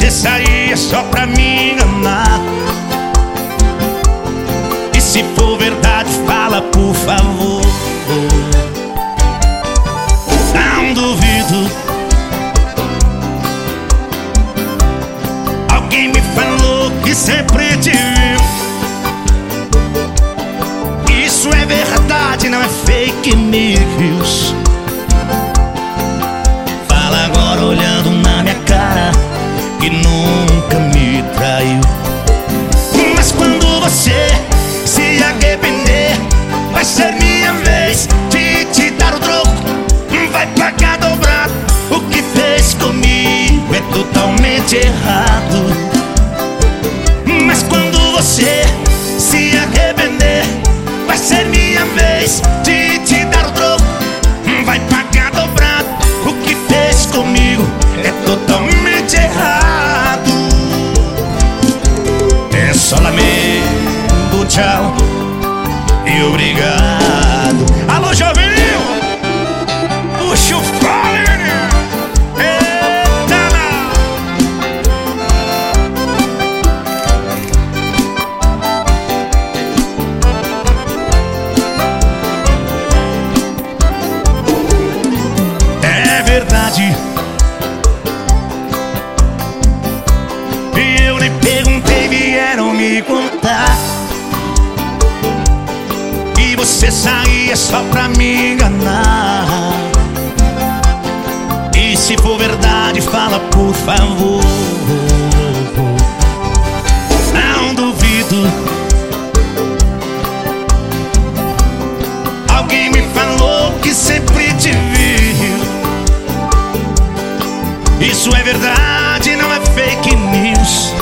você saía só pra me enganar. E se for verdade, fala por favor. Não duvido. Alguém me falou que sempre te viu. Isso é verdade, não é fake news. Fala agora olhando na minha cara que nunca me traiu. Mas quando você se arrepender, vai ser minha vez de te dar o troco. Vai pagar dobrado. O que fez comigo é totalmente errado. Mas quando você se arrepender, vai ser minha vez de te dar o troco. Vai pagar dobrado. O que fez comigo é totalmente errado. É só lamento, tchau e obrigado. Alô, Jovinho! Puxa o fone! Eita! É verdade. E eu nem perguntei, vieram me contar. E você saía só pra me enganar. E se for verdade, fala por favor. Não duvido. Alguém me falou que sempre te viu. Isso é verdade, não é fake news.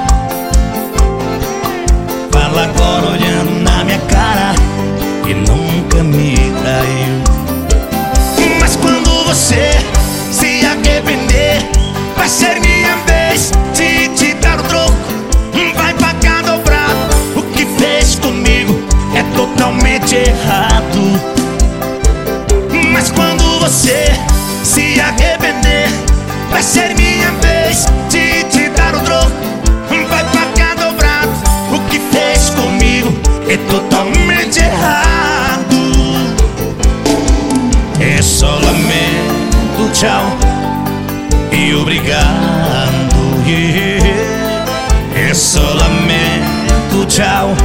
Fala agora olhando na minha cara que nunca me traiu. Mas quando você se arrepender, vai ser minha vez de te dar o troco. Vai pagar dobrado. O que fez comigo é totalmente errado. Mas quando você se arrepender, vai ser minha vez de te dar o troco. Vai pagar dobrado. O que fez comigo é totalmente errado. É só lamento, tchau e obrigado. É só lamento, tchau